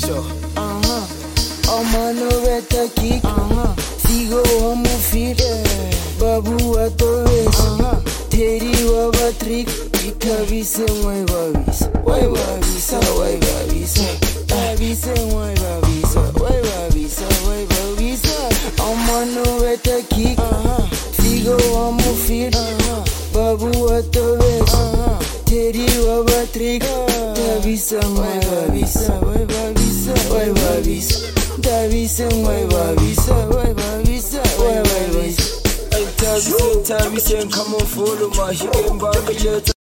Sure. Mano beta kick, sigo amo fit, babu atoes, teri waba trick, ikavise mwe babisa, wai babisa, wai babisa, babisa mwe babisa, wai babisa, wai babisa. Mano beta kick, sigo amo fit, babu atoes, teri waba trick, ikavise mwe babisa, wai babisa, wai babisa. Tabisen, why babisa, why babisa, why babisa. Tabisen, come on, follow my hidden back.